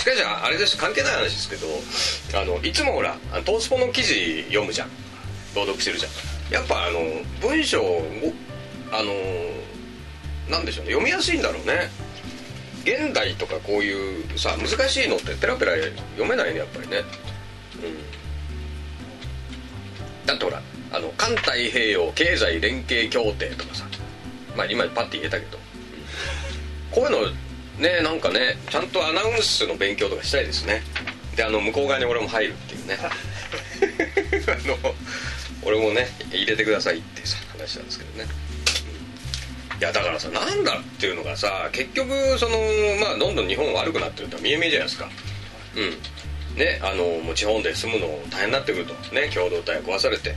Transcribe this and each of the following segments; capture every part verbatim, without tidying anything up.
かしあれです、関係ない話ですけど、あのいつもほらトースポの記事読むじゃん、朗読してるじゃん。やっぱあの文章をあのなんでしょうね、読みやすいんだろうね。現代とかこういうさ難しいのってペラペラ読めないねやっぱりね、うん、だってほらあの環太平洋経済連携協定とかさ、まあ今パッて言えたけど、うん、こういうのね、なんかねちゃんとアナウンスの勉強とかしたいですね。であの向こう側に俺も入るっていうねあの俺もね入れてくださいっていうさ話なんですけどね。いやだからさ、なんだっていうのがさ、結局そのまあどんどん日本悪くなってるって見え見えじゃないですか。うんね、あのもう地方で住むの大変になってくるとね、共同体が壊されて、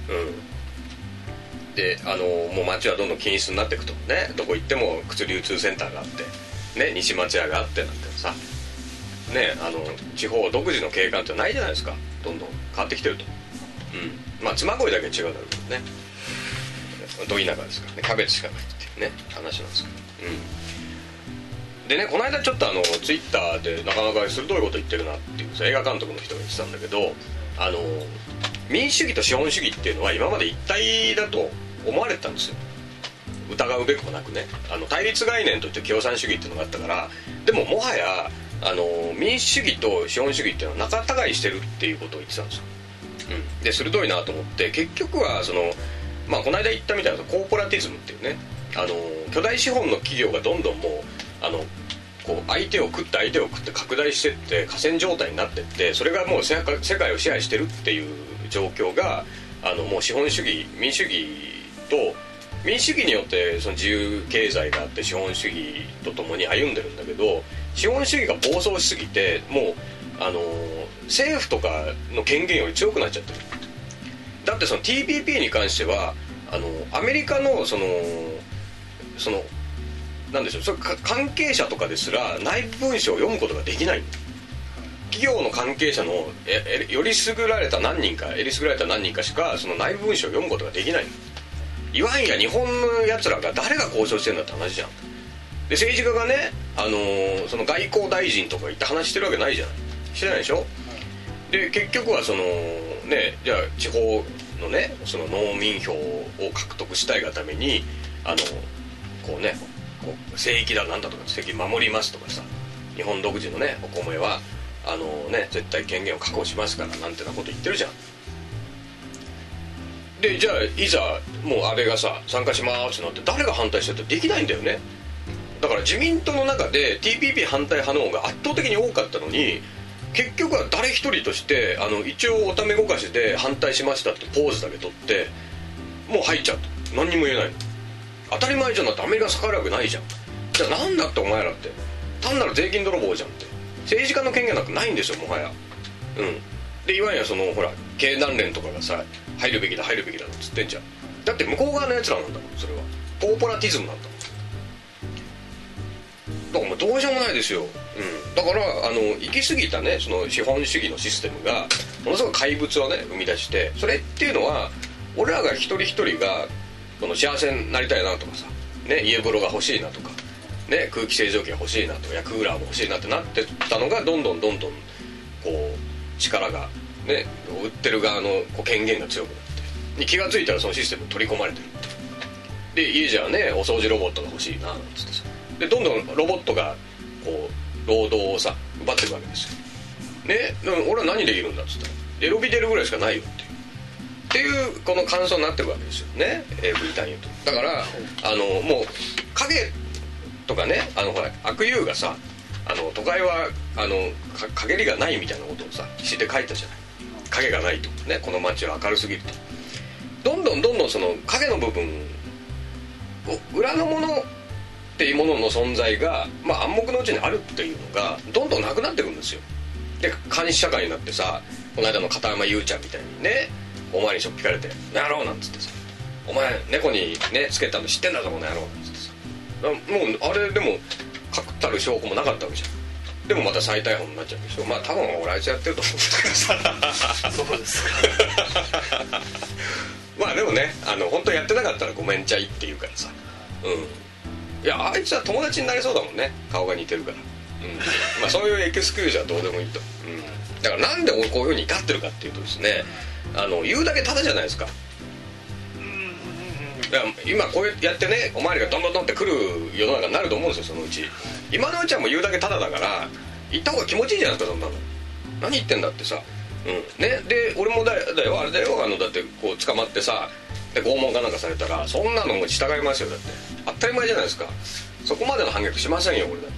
うんであのもう街はどんどん均一になっていくとね、どこ行っても靴流通センターがあってね、西松屋があってなんてさね、あの地方独自の景観ってないじゃないですか。どんどん変わってきてると。うんまあ妻恋だけ違うだろうけどね、ど田舎ですからね、キャベツしかないっていうね話なんですけど、うんでね、この間ちょっとあのツイッターでなかなか鋭いこと言ってるなっていうさ映画監督の人が言ってたんだけど、あの民主主義と資本主義っていうのは今まで一体だと思われてたんですよ。疑うべくもなくね、あの対立概念として共産主義っていうのがあったから。でももはやあの民主主義と資本主義っていうのは仲違いしてるっていうことを言ってたんですよ、うん、で鋭いなと思って、結局はそのまあこの間言ったみたいなコーポラティズムっていうね、あの巨大資本の企業がどんどんもうあのこう相手を食って相手を食って拡大してって寡占状態になってって、それがもう世界を支配してるっていう状況があのもう資本主義民主主義と民主主義によってその自由経済があって資本主義とともに歩んでるんだけど、資本主義が暴走しすぎてもうあの政府とかの権限より強くなっちゃってる。だってその ティーピーピー に関してはあのアメリカのそのそのなんでしょう、それ関係者とかですら内部文書を読むことができない。企業の関係者のえより優られた何人かえり優られた何人かしかその内部文書を読むことができない。いわんや日本のやつらが誰が交渉してるんだって話じゃん。で政治家がね、あのー、その外交大臣とか行って話してるわけないじゃない。してないでしょ。で結局はそのね、じゃあ地方のねその農民票を獲得したいがためにあのこうねこう聖域だなんだとか聖域守りますとかさ、日本独自のねお米はあのね絶対権限を確保しますからなんてなこと言ってるじゃん。でじゃあいざもう安倍がさ参加しますってなって誰が反対してってできないんだよね。だから自民党の中で ティーピーピー 反対派の方が圧倒的に多かったのに、結局は誰一人としてあの一応おためごかしで反対しましたってポーズだけ取ってもう入っちゃうと何にも言えないの。当たり前じゃん。だってアメリカ逆らうわけないじゃん。じゃあなんだってお前らって単なる税金泥棒じゃんって。政治家の権限なんかないんですよもはや。うんでいわゆるそのほら経団連とかがさ入るべきだ入るべきだっつってんじゃん。だって向こう側のやつらなんだもん。それはコーポラティズムなんだもん。だからもうどうしようもないですよ、うん、だからあの行き過ぎたねその資本主義のシステムがものすごい怪物をね生み出して、それっていうのは俺らが一人一人がこの幸せになりたいなとかさ、ね、家風呂が欲しいなとか、ね、空気清浄機が欲しいなとかいやクーラーも欲しいなってなってたのがどんどんどんどんこう力がね売ってる側のこう権限が強くなってに気がついたらそのシステムに取り込まれてるってで家じゃねお掃除ロボットが欲しいななんつってさでどんどんロボットがこう労働をさ奪っていくわけですよね。俺は何できるんだっつったらエロビ出るぐらいしかないよっていうっていうこの感想になってるわけですよね エーブイ 単位と。だからあのもう影とかねあのほら悪友がさあの都会はあの陰りがないみたいなことをさ詩で書いたじゃない。影がないとねこの街は明るすぎるとどんどんどんどんその影の部分を裏のものっていうものの存在が、まあ、暗黙のうちにあるっていうのがどんどんなくなっていくんですよ。で監視社会になってさこの間の片山優ちゃんみたいにねお前にしょっぴかれて「なろう」なんつってさ「お前猫にねつけたの知ってんだぞこの野郎」なんつってさもうあれでも確たる証拠もなかったわけじゃん。でもまた再逮捕になっちゃうでしょ。まあ多分俺あいつやってると思うんだけどさそうですかまあでもねあの本当やってなかったらごめんちゃいって言うからさうんいやあいつは友達になれそうだもんね顔が似てるからうんまあ、そういうエクスキューズはどうでもいいと、うん、だからなんでこういうふうに怒ってるかっていうとですね、あの言うだけただじゃないですか。だから今こうやってねおまわりがどんどんどんって来る世の中になると思うんですよ。そのうち今のうちはもう言うだけただだから言った方が気持ちいいじゃないですか。そんなの何言ってんだってさ、うんね、で俺もだよ、だよあれだよ、あのだってこう捕まってさで拷問かなんかされたらそんなのも従いますよ。だって当たり前じゃないですか。そこまでの反撃しませんよ俺だって、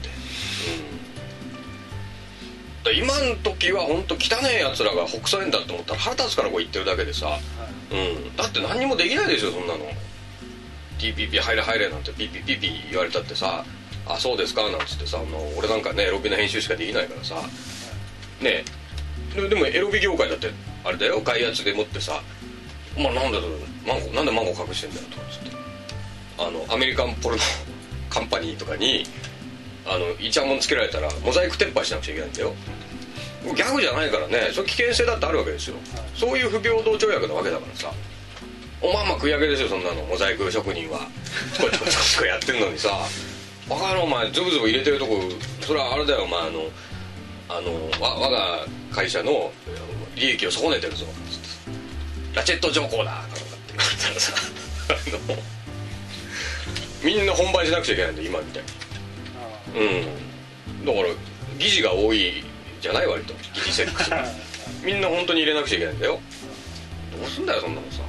うん、だ今の時は本当汚えやつらが北総園だと思ったら腹立つからこう言ってるだけでさ、うん、だって何にもできないですよそんなの。 ティーピーピー 入れ入れなんてピーピーピーピー言われたってさ、あそうですかなんつってさ、あの俺なんかねエロビの編集しかできないからさねえ、でもエロビ業界だってあれだよ、外圧でもってさ、お前なんだろうマンゴなんでマンゴ隠してんだよとかつって、あのアメリカンポルノカンパニーとかにあのイチャモンつけられたらモザイク撤廃しなくちゃいけないんだよ。ギャグじゃないからね、それ危険性だってあるわけですよ。そういう不平等条約なわけだからさ、おまんま食い上げですよそんなの。モザイク職人はチコチコチコチコやってんのにさ、バカ野郎お前ズブズブ入れてるとこそれはあれだよお前、あのあのわ我が会社の利益を損ねてるぞつってラチェット条項だとかって言われたらさあのみんな本番しなくちゃいけないんだ今みたいに。うんだから疑似が多いじゃない割と疑似セックスみんな本当に入れなくちゃいけないんだよ。どうすんだよそんなのさ、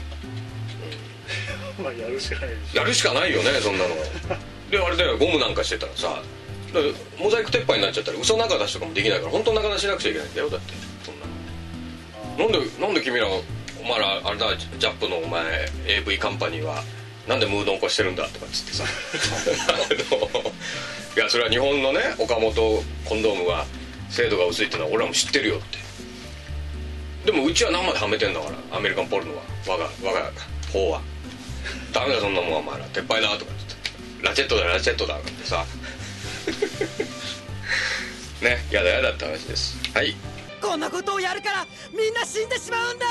うん、まあやるしかないでしょ。やるしかないよねそんなのであれだよゴムなんかしてたらさ、だモザイク撤廃になっちゃったら嘘中出しとかもできないから本当中出しなくちゃいけないんだよ。だってそんなのなんでなんで君らお前らあれだジャップのお前 エーブイ カンパニーはなんでムードン化してるんだとかっつってさいやそれは日本のね岡本コンドームは精度が薄いってのは俺らも知ってるよって。でもうちは生ではめてんだからアメリカンポルノは我が我が方はダメだそんなもんお前ら撤廃だとかっつってラチェットだラチェットだってさねやだやだって話です。はい、 こんなことをやるからみんな死んでしまうんだ。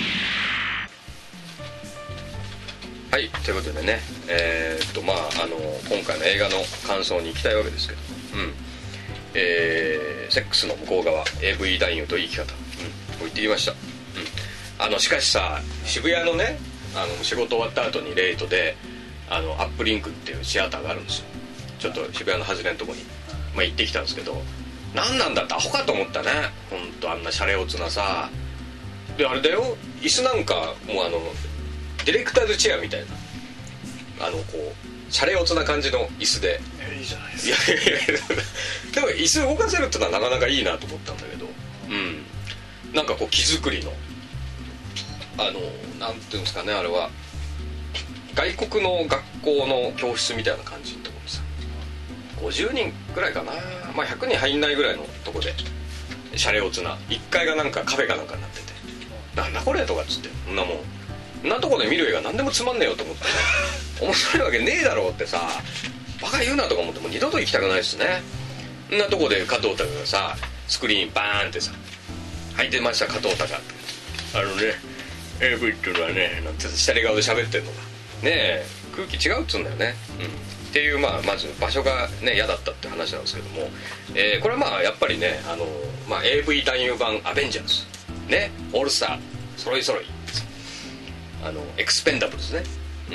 はいということでねえー、っとまああの今回の映画の感想に行きたいわけですけど、うんえー、セックスの向こう側 エーブイ 男優と生き方、うん、こう言ってきました、うん、あのしかしさ渋谷のねあの仕事終わった後にレイトであのアップリンクっていうシアターがあるんですよ。ちょっと渋谷の外れのとこに、まあ、行ってきたんですけど何なんだってアホかと思ったね。ほんとあんなシャレオツなさであれだよ椅子なんかもうあのディレクターズチェアみたいなあのこうシャレオツな感じの椅子で、 えいいじゃないですか。 いやいやいやでも椅子動かせるってのはなかなかいいなと思ったんだけど、うんなんかこう木造りのあのなんていうんですかねあれは外国の学校の教室みたいな感じのところでさごじゅうにんくらいかな、まあ、ひゃくにん入んないぐらいのとこでシャレオツないっかいがなんかカフェかなんかになっててなんだこれとかっつってそんなもんそんなとこで見る映画何でもつまんねえよと思ってね面白いわけねえだろうってさバカ言うなとか思ってもう二度と行きたくないですね。そんなとこで加藤隆がさスクリーンバーンってさ入ってました加藤隆あのね エーブイ っていうのはねなんて下り顔で喋ってんのがねえ空気違うっつうんだよね、うん、っていう、まあ、まず場所がね嫌だったって話なんですけども、えー、これはまあやっぱりねあの、まあ、エーブイ 男優版アベンジャーズねオールスター揃い揃いあのエクスペンダブルズね、うん、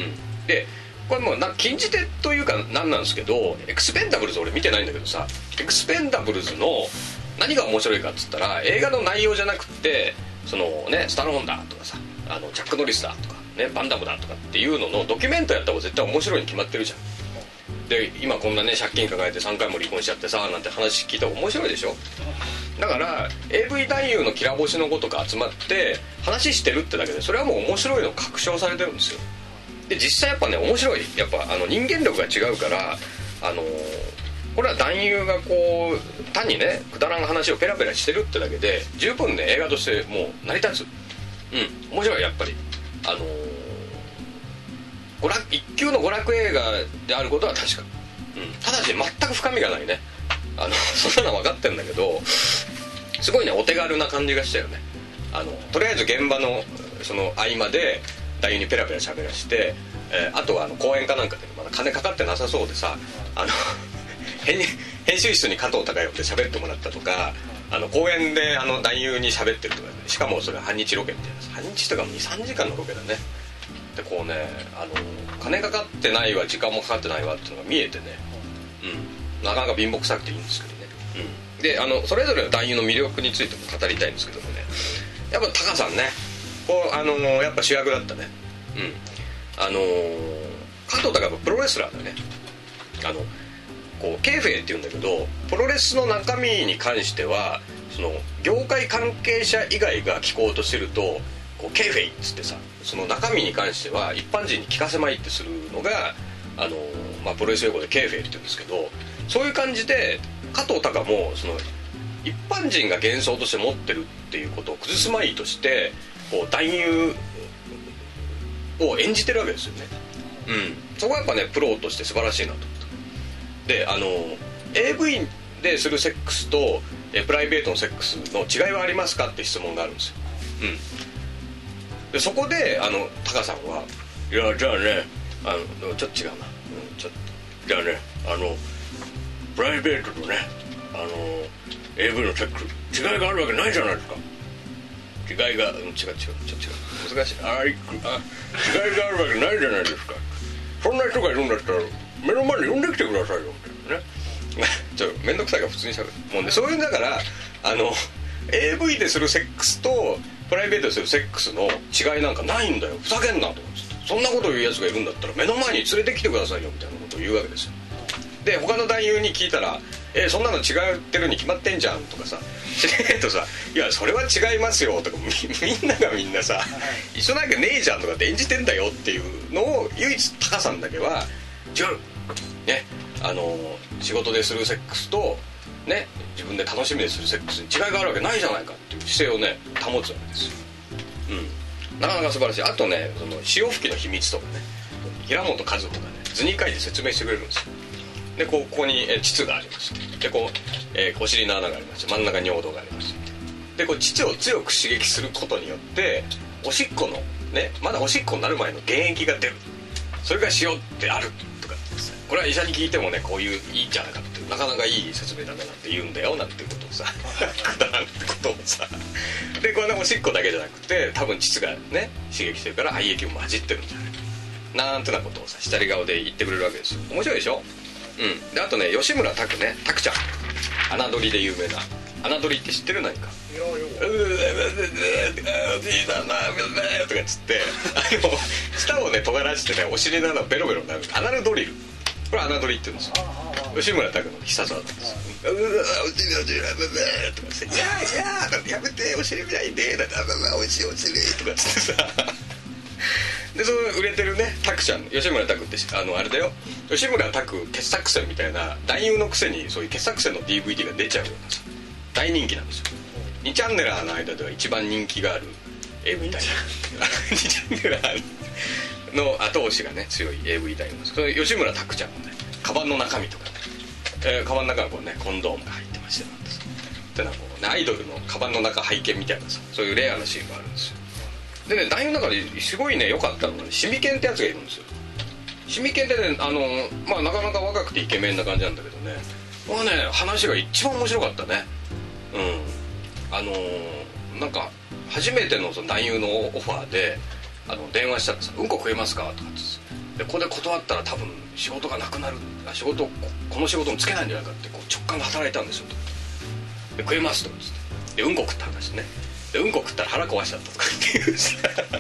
でこれもうな禁じ手というか何なんですけどエクスペンダブルズ俺見てないんだけどさエクスペンダブルズの何が面白いかっつったら映画の内容じゃなくってそのねスタローンだとかさあのジャック・ノリスだとかねバンダムだとかっていうののドキュメントやった方が絶対面白いに決まってるじゃん。で今こんなね借金抱えてさんかいも離婚しちゃってさなんて話聞いた方が面白いでしょ。だから エーブイ 男優のきら星の子とか集まって話してるってだけでそれはもう面白いの確証されてるんですよ。で実際やっぱね面白いやっぱあの人間力が違うからあのこれは男優がこう単にねくだらん話をペラペラしてるってだけで十分ね映画としてもう成り立つ。うん面白いやっぱりあの娯楽一級の娯楽映画であることは確か、うん、ただし全く深みがないねあのそんなの分かってるんだけどすごいねお手軽な感じがしたよね。あのとりあえず現場のその合間で男優にペラペラ喋らして、えー、あとはあの公演かなんかでまだ金かかってなさそうでさあの変に編集室に加藤隆呼んで喋ってもらったとか、あの公園であの男優に喋ってるとか、ね、しかもそれ半日ロケみたいな、半日とかもにさんじかんのロケだね。でこうね、あの金かかってないわ時間もかかってないわっていうのが見えてね、うん、なかなか貧乏くさくていいんですけどね、うん、であのそれぞれの男優の魅力についても語りたいんですけどもね、やっぱタカさんね、こうあのやっぱ主役だったね。うん、あの加藤隆はプロレスラーだよね。あのこうケーフェイっていうんだけど、プロレスの中身に関してはその業界関係者以外が聞こうとしてるとこうケーフェイっつってさ、その中身に関しては一般人に聞かせまいってするのがあの、まあ、プロレス用語でケーフェイって言うんですけど、そういう感じで加藤隆もその一般人が幻想として持ってるっていうことを崩すまいとしてこう男優を演じてるわけですよね。うん、そこはやっぱねプロとして素晴らしいなと思った。であの エーブイ でするセックスとえプライベートのセックスの違いはありますかって質問があるんですよ。うん、でそこであのタカさんはいやじゃあねあのちょっと違うな、うん、ちょっとじゃあねあのプライベートとねあの エーブイ のセックス違いがあるわけないじゃないですか。違いが、うん、違う違うちょっと違う難しいああ違いがあるわけないじゃないですか。そんな人がいるんだったら目の前に呼んできてくださいよみたいなねちょっと面倒くさいから普通にしゃべるもうね、そういうだからあの エーブイ でするセックスとプライベートでするセックスの違いなんかないんだよ、ふざけんなと思って、そんなこと言うやつがいるんだったら目の前に連れてきてくださいよみたいなことを言うわけですよ。で他の男優に聞いたらえそんなの違ってるに決まってんじゃんとかさ、しれっとさいやそれは違いますよとか み, みんながみんなさ一緒なわけねえじゃんとかって演じてんだよっていうのを唯一タカさんだけは違うね、あの仕事でするセックスとね自分で楽しみでするセックスに違いがあるわけないじゃないかっていう姿勢をね保つわけですよ。うん、なかなか素晴らしい。あとねその潮吹きの秘密とかね平本和子がね図に書いて説明してくれるんですよ。でこうここにえ膣がありますでこう、えー、小尻の穴があります真ん中に尿道がありますでこう膣を強く刺激することによっておしっこのねまだおしっこになる前の原液が出る、それが塩ってあるとかですね、これは医者に聞いてもねこういういいんじゃないかってなかなかいい説明だねなんて言うんだよなんていうことをさくだらんってことをさでこれねおしっこだけじゃなくて多分膣がね刺激してるから肺液も混じってるんじゃないなんてなことをさ下り顔で言ってくれるわけですよ。面白いでしょ。うん、であとね吉村拓ね拓ちゃん侮りで有名な侮りって知ってる何かいやようううううううとかっつってあの舌をね尖らしてねお尻の穴ベロベロになるアナルドリル、これ侮りって言うんですよ。吉村拓の必殺技なんですよ。うううお尻お尻とかっていやいややめてお尻見ないでだからおいしいお尻とかっつってさでその売れてるねタクちゃん吉村拓ってあのあれだよ吉村拓傑作選みたいな男優のくせにそういう傑作選の ディーブイディー が出ちゃうようなさ大人気なんですよ。にチャンネラーの間では一番人気がある エーブイ 男優にチャンネラーの後押しがね強い エーブイ 男優なんです。それ吉村拓ちゃんのねカバンの中身とかね、えー、カバンの中にこうねコンドームが入ってましてなんですでなんかこう、ね、アイドルのカバンの中拝見みたいなさそういうレアなシーンがあるんですよ。でね男優の中ですごいね良かったのがねシミケンってやつがいるんですよ。シミケンってねあのまあなかなか若くてイケメンな感じなんだけどね、まあね話が一番面白かったね。うんあのー、なんか初めてのその男優のオファーであの電話したらさ「うんこ食えますか?」とかってでここで断ったら多分仕事がなくなる仕事この仕事もつけないんじゃないかってこう直感で働いたんですよと。で食えますとかっつってでうんこ食った話ね。でうんこ食ったら腹壊しちゃったとかっていうさ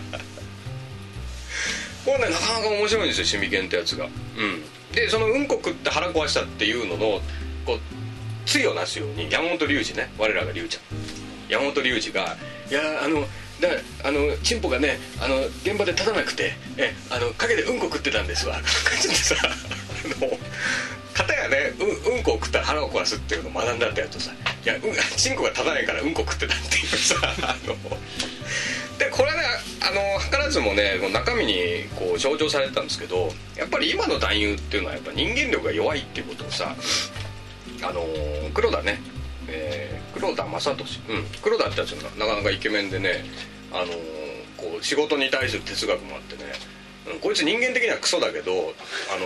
これねなかなか面白いんですよシミケンってやつが。うんでそのうんこ食って腹壊したっていうののこう対をなすように山本龍二ね我らが龍ちゃん山本龍二がいやあのだあのチンポがねあの現場で立たなくてえあの陰でうんこ食ってたんですわとか言ってさあの片やね う, うんこを食ったら腹を壊すっていうのを学んだってやつとさいや、うん、チンコが立たないからうんこ食ってたっていうさあのでこれねあの図らずもね中身にこう象徴されてたんですけどやっぱり今の男優っていうのはやっぱ人間力が弱いっていうことをさあの黒田ね、えー、黒田正俊、うん、黒田ってやつがなかなかイケメンでねあのこう仕事に対する哲学もあってね、うん、こいつ人間的にはクソだけどあの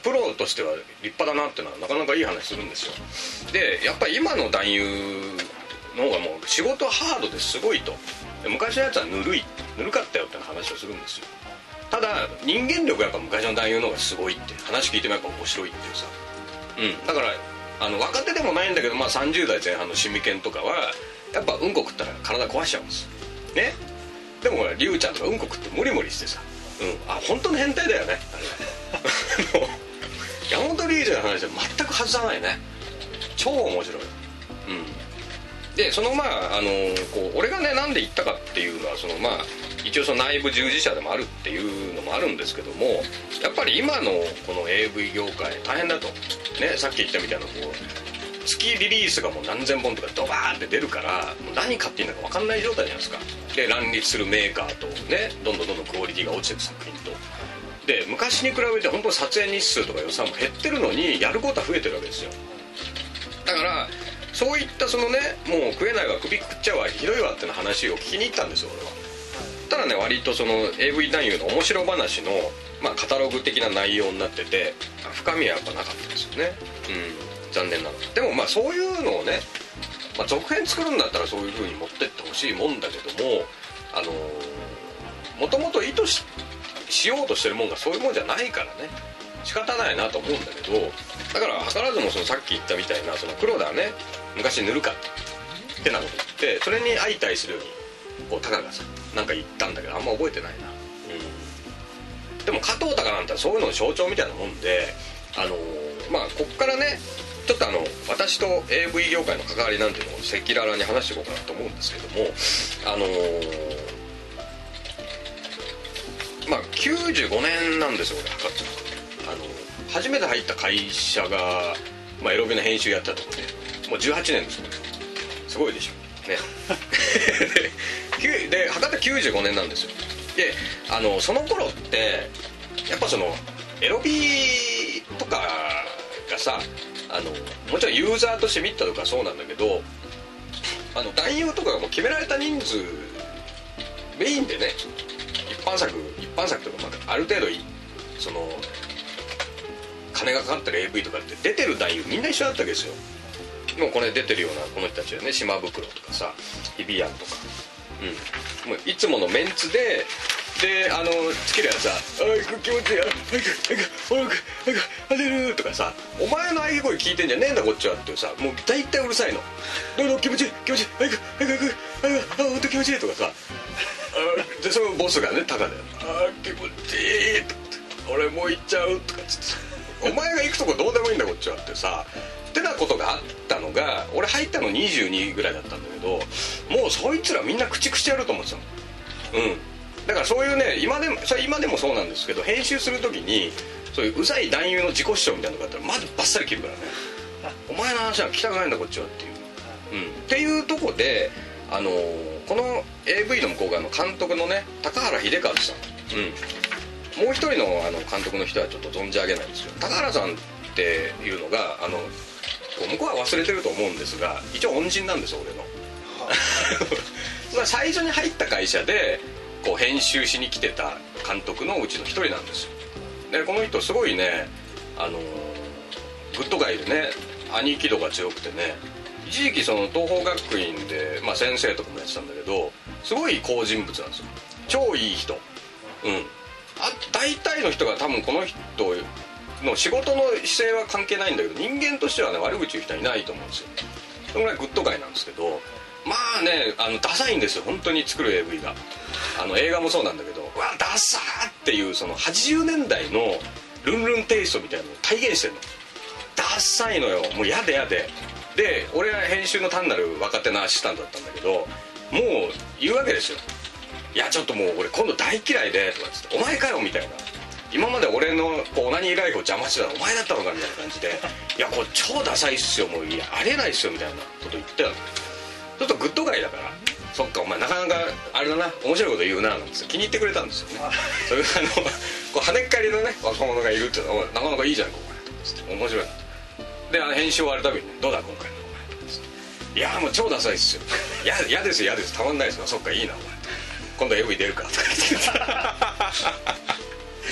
プロとしては立派だなっていうのはなかなかいい話するんですよ。でやっぱり今の男優の方がもう仕事はハードですごいと。昔のやつはぬるいぬるかったよって話をするんですよ。ただ人間力はやっぱ昔の男優の方がすごいって話聞いてもやっぱ面白いっていうさ、うん、だからあの若手でもないんだけど、まあ、さんじゅう代前半のシミケンとかはやっぱうんこ食ったら体壊しちゃうんですね。でもほらリュウちゃんとかうんこ食ってモリモリしてさ、うん、あ本当の変態だよねあれ山本リュウちゃんの話は全く外さないね。超面白い。うんでそのまああのこう俺がねなんで言ったかっていうのはそのまあ一応その内部従事者でもあるっていうのもあるんですけども、やっぱり今のこの エーブイ 業界大変だとね。さっき言ったみたいなこう月リリースがもう何千本とかドバーンって出るからもう何買っていいんだか分かんない状態じゃないですか。で乱立するメーカーとねどんどんどんどんクオリティが落ちていく作品とで昔に比べて本当に撮影日数とか予算も減ってるのにやることは増えてるわけですよ。だからそういったそのねもう食えないわ首食っちゃうわひどいわっての話を聞きに行ったんですよ俺は。ただね割とその エーブイ 男優の面白話の、まあ、カタログ的な内容になってて深みはやっぱなかったですよね。うん残念ながら。でもまあそういうのをね、まあ、続編作るんだったらそういう風に持ってってほしいもんだけどもあのー、もともと意図 し, しようとしてるもんがそういうもんじゃないからね仕方ないなと思うんだけど、だから図らずもそのさっき言ったみたいなその黒田はね昔ぬるかったってなこと言ってそれに相対するようにこうタカがさなんか言ったんだけどあんま覚えてないな、うん、でも加藤タカなんてそういうのの象徴みたいなもんであのー、まあこっからねちょっとあの私と エーブイ 業界の関わりなんていうのを赤裸々に話していこうかなと思うんですけどもあのー、まあきゅうじゅうごねんなんですよ俺測ってるあの初めて入った会社が、まあ、エロビの編集やってたとこでもうじゅうはちねんですよすごいでしょねで, で測ってきゅうじゅうごねんなんですよ。であのその頃ってやっぱそのエロビとかがさあのもちろんユーザーとして見たとかそうなんだけどあの男優とかがもう決められた人数メインでね一般作一般作とか、まあ、ある程度その金がかかってる エーブイ とかって出てる男優みんな一緒だったわけですよ。もうこれ出てるようなこの人たちはね島袋とかさ日比谷とか、うん、もういつものメンツでであのつけるやつさ「あいく気持ちいいあいくあいくあいくあいくあ出る」とかさ「お前の喘ぎ声聞いてんじゃねえんだこっちは」ってさもう大体うるさいの「どうぞ気持ちいい気持ちいいあいくあいくあいくあいくあほんと気持ちいい」とかさでそのボスがねタカで「あ気持ちいい」とか「俺もう行っちゃう」とかっつってお前が行くとこどうでもいいんだこっちはってさってなことがあったのが俺入ったのにじゅうにぐらいだったんだけどもうそいつらみんな駆逐してやると思うんですよ。うんだからそういうね今でもそれ今でもそうなんですけど編集する時にそういううざい男優の自己主張みたいなのがあったらまずバッサリ切るからねお前の話は聞きたくないんだこっちはっていう、うん、っていうとこであのー、この エーブイ の向こう側の監督のね高原秀和さん、うん、もう一人のあの監督の人はちょっと存じ上げないんですよ。高原さんっていうのがあの向こうは忘れてると思うんですが一応恩人なんですよ俺のまあ最初に入った会社でこう編集しに来てた監督のうちの一人なんですよ。でこの人すごいねあのグッドガイでね兄貴度が強くてね一時期その東邦学院で、まあ、先生とかもやってたんだけどすごい好人物なんですよ。超いい人。うんあ大体の人が多分この人の仕事の姿勢は関係ないんだけど人間としてはね悪口言う人はいないと思うんですよ。そのぐらいグッドガイなんですけどまあねあのダサいんですよ本当に作る エーブイ があの映画もそうなんだけどうわダサーっていうそのはちじゅうねんだいのルンルンテイストみたいなのを体現してるのダサいのよもうやでやでで俺は編集の単なる若手のアシスタントだったんだけどもう言うわけですよいやちょっともう俺今度大嫌いでとかつってお前かよみたいな今まで俺のこうオナニーライフを邪魔してたのお前だったのかみたいな感じでいやこれ超ダサいっすよもういやありえないっすよみたいなこと言ってたのちょっとグッドガイだからそっかお前なかなかあれだな面白いこと言うななんて気に入ってくれたんですよねそういうあのこう跳ねっ返りのね若者がいるっていうのはなかなかいいじゃんこれ面白いなであの編集終わるたびにどうだ今回のお前いやもう超ダサいっすよいや嫌です嫌ですたまんないですよそっかいいなお前今度 エーブイ 出るかとか言って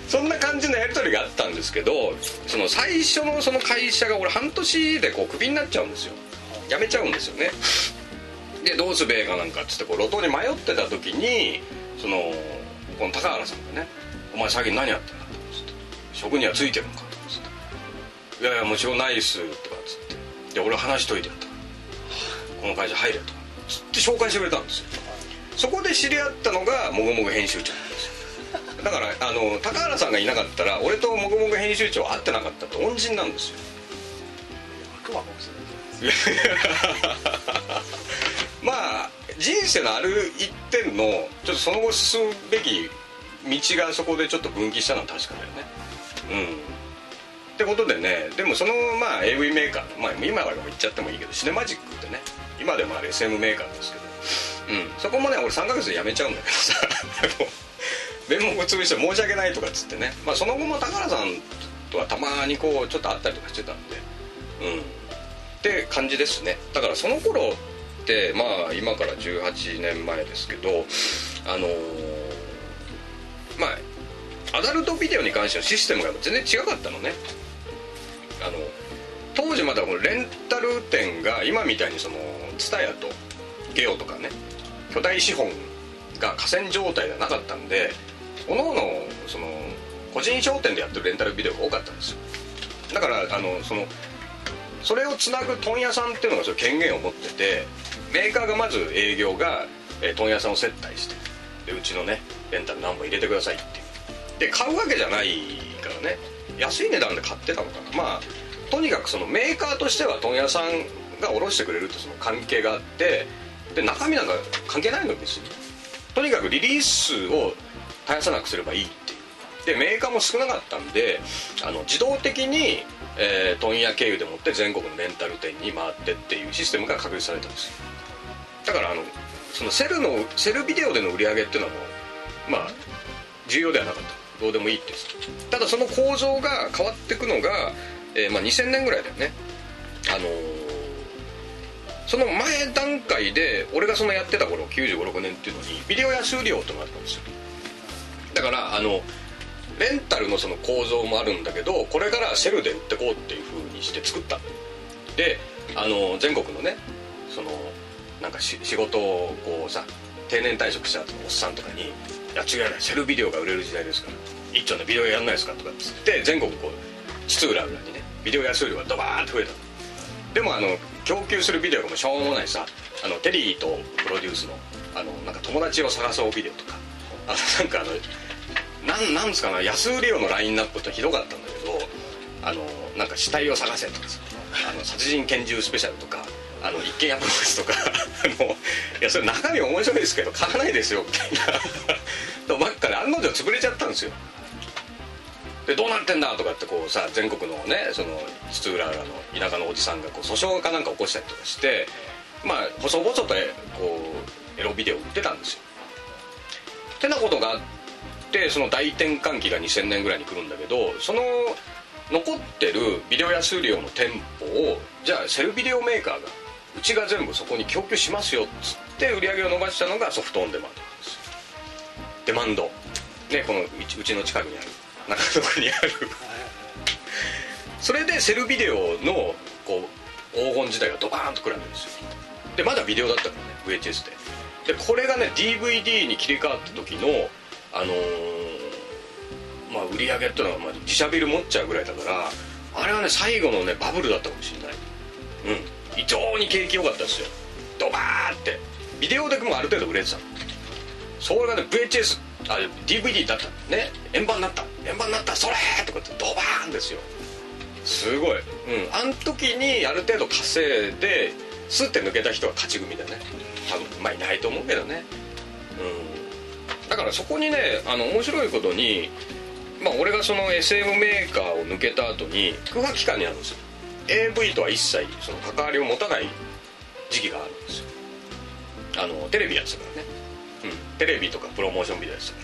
そんな感じのやり取りがあったんですけど、その最初のその会社が俺半年でこうクビになっちゃうんですよ。辞めちゃうんですよね。でどうすべえかなんかっつってこう路頭に迷ってた時に、そのこの高原さんがね「お前最近何やってんだ」とかつって「職にはついてるのか」とかつって「いやいやもちろんないっす」とかつって「で俺は話しといてやったからこの会社入れ」とかつって紹介してくれたんですよ。そこで知り合ったのがもぐもぐ編集長なんですよ。だからあの高原さんがいなかったら俺ともぐもぐ編集長会ってなかったって恩人なんですよ。 悪魔かもしれないまあ人生のある一点のちょっとその後進むべき道がそこでちょっと分岐したのは確かだよね。うんってことでね、でもそのまあ エーブイ メーカー、まあ、今は言っちゃってもいいけどシネマジックってね今でもある エスエム メーカーですけど、うん、そこもね俺さんかげつで辞めちゃうんだけどさ面目潰して申し訳ないとかっつってね、まあ、その後も高原さんとはたまにこうちょっと会ったりとかしてたんで、うんって感じですね。だからその頃ってまあ今からじゅうはちねんまえですけど、あのー、まあアダルトビデオに関してのシステムが全然違かったのね。あの当時まだこのレンタル店が今みたいにそのTSUTAYAとゲオとかね巨大資本が寡占状態ではなかったんで、各々その個人商店でやってるレンタルビデオが多かったんですよ。だからあのそのそれをつなぐ問屋さんっていうのがその権限を持ってて、メーカーがまず営業が、えー、問屋さんを接待して、でうちのねレンタル何本入れてくださいってで買うわけじゃないからね、安い値段で買ってたのかな。まあとにかくそのメーカーとしては問屋さんが卸してくれるってその関係があって、で中身なんか関係ないの別に、とにかくリリースを絶やさなくすればいいっていう。でメーカーも少なかったんであの自動的に、えー、問屋経由でもって全国のレンタル店に回ってっていうシステムが確立されたんですよ。だからあのそのセルのセルビデオでの売り上げっていうのはもうまあ重要ではなかった、どうでもいいっていう。ただその構造が変わっていくのが、えーまあ、にせんねんぐらいだよね。あのー、その前段階で俺がそのやってた頃きゅうじゅうご、ろくねんっていうのにビデオ安売り用ってのがあったんですよ。だからあのレンタルのその構造もあるんだけど、これからセルで売ってこうっていう風にして作ったで、あの全国のねそのなんかし仕事をこうさ定年退職した後のおっさんとかに「いや違うねセルビデオが売れる時代ですから一丁のビデオやんないですか」とかっつって全国こう津々浦々にねビデオ安売りがドバーッと増えた。でもあの供給するビデオがもうしょうもないさ、あのテリーとプロデュースのあのなんか友達を探そうビデオとか、あのなんかあのなんなんですかな、安売り用のラインナップってひどかったんだけど、あのなんか死体を探せとかさ、あの殺人拳銃スペシャルとか、あの一軒家プロレスとかあのいやそれ中身面白いですけど買わないですよみたいなとばっかで案の定潰れちゃったんですよ。でどうなってんだとかってこうさ全国のねその津々浦々の田舎のおじさんがこう訴訟かなんか起こしたりとかして、まあ細々とこうエロビデオ売ってたんですよ。ってなことがあってその大転換期がにせんねんぐらいに来るんだけど、その残ってるビデオ安売り用の店舗をじゃあセルビデオメーカーがうちが全部そこに供給しますよっつって売り上げを伸ばしたのがソフトオンデマンドなんですよ。デマンドね、このうち、うちの近くにある中野区にあるそれでセルビデオのこう黄金時代がドバーンと来るわけですよ。でまだビデオだったからね ブイエイチエス で。でこれがね ディーブイディー に切り替わった時のあのー、まあ売り上げっていうのはまあ自社ビル持っちゃうぐらいだから、あれはね最後のねバブルだったかもしれない。うん非常に景気良かったですよ。ドバーってビデオでもある程度売れてたの。それがね ブイエイチエス あ ディーブイディー だったね、円盤になった円盤になったそれーとかってドバーンですよ。すごい。うんあの時にある程度稼いでスッて抜けた人が勝ち組だね。多分まあいないと思うけどね。うんだからそこにねあの面白いことに、まあ俺がその エスエム メーカーを抜けた後に空白期間にあるんですよ。 エーブイ とは一切その関わりを持たない時期があるんですよ。あのテレビやってたからね。うんテレビとかプロモーションビデオやってたから。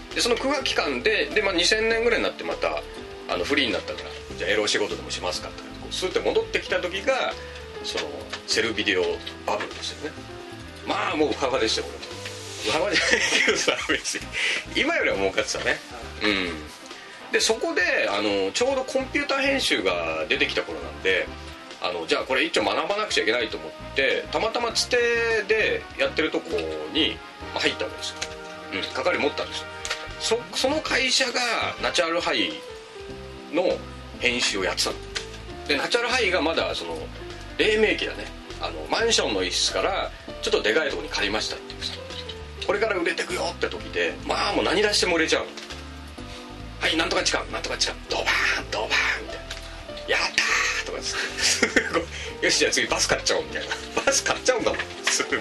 でその空白期間でで、まあ、にせんねんぐらいになってまたあのフリーになったからじゃあエロ仕事でもしますかってこうスーッて戻ってきた時がそのセルビデオバブルですよね。まあもうふわふわでしたよ俺も。ふわふわじゃないけどさ別に今よりは儲かってたね。うんでそこであのちょうどコンピューター編集が出てきた頃なんで、あのじゃあこれ一応学ばなくちゃいけないと思ってたまたまつてでやってるとこに、まあ、入ったわけですよ、うん、係持ったんですよ。 そ, その会社がナチュラルハイの編集をやってたので、ナチュラルハイがまだその黎明期だね、あのマンションの一室からちょっとでかいところに借りましたっていうさ、これから売れてくよって時で、まあもう何出しても売れちゃうの。はい、なんとか違うなんとか違うドバーンドバーンみたいな、やったーとかすごいよしじゃあ次バス買っちゃおうみたいな、バス買っちゃうんだもん、すごいよ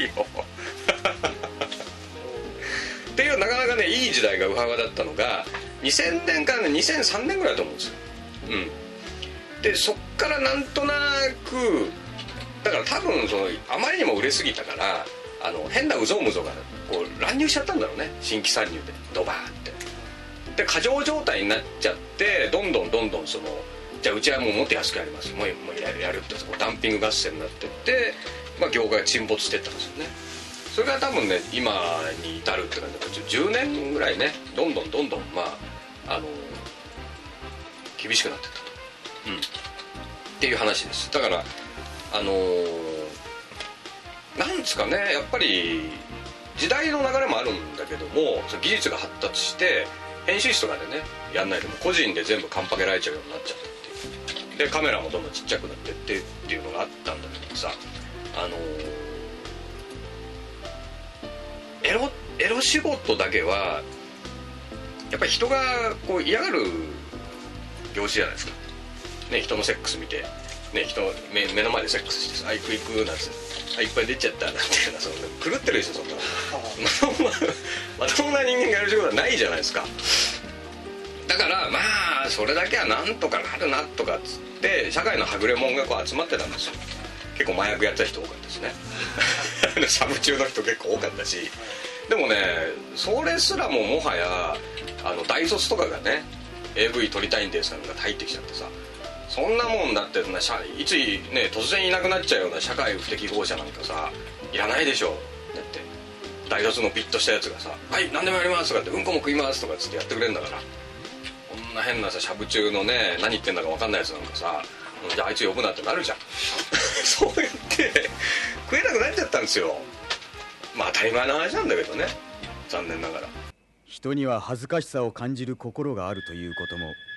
っていうなかなかねいい時代がウハウハだったのがにせんねんからねにせんさんねんぐらいだと思うんですよ。うんでそっからなんとなくだから多分そのあまりにも売れすぎたからあの変なうぞうむぞがこう乱入しちゃったんだろうね、新規参入でドバーンってで過剰状態になっちゃって、どんどんどんどんそのじゃあうちはもうもっと安くやりますもうもうやるやるってダンピング合戦になってって、まあ、業界が沈没していったんですよね。それが多分ね今に至るって感じでじゅうねんぐらいねどんどんどんどんまああの厳しくなっていったと、うん、っていう話です。だからあのー、なんですかね、やっぱり時代の流れもあるんだけども、その技術が発達して編集室とかでねやんないでも個人で全部カンパケられちゃうようになっちゃったっていうでカメラもどんどんちっちゃくなってってっていうのがあったんだけどさ、あのー、エロエロ仕事だけはやっぱり人がこう嫌がる業種じゃないですかね。人のセックス見てね、人 目, 目の前でセックスしてさ、あいくいくなんてあいっぱい出ちゃったなんていうのはその狂ってるでしょ、そんなまともなまともな人間がやる仕事はないじゃないですか。だからまあそれだけはなんとかなるなとかっつって社会のはぐれ者がこう集まってたんですよ。結構麻薬やってた人多かったですねサブ中の人結構多かったし、でもねそれすらももはやあの大卒とかがね エーブイ 撮りたいんですなんか入ってきちゃってさ、そんなもんだっていつね突然いなくなっちゃうような社会不適合者なんかさいらないでしょ。だって大卒のピッとしたやつがさ「はい何でもやります」とかって「うんこも食います」とかっつってやってくれるんだから、こんな変なさしゃぶ中のね何言ってんだか分かんないやつなんかさじゃああいつ呼ぶなってなるじゃんそうやって食えなくなっちゃったんですよ。まあ当たり前の話なんだけどね、残念ながら。 人には恥ずかしさを感じる心があるということも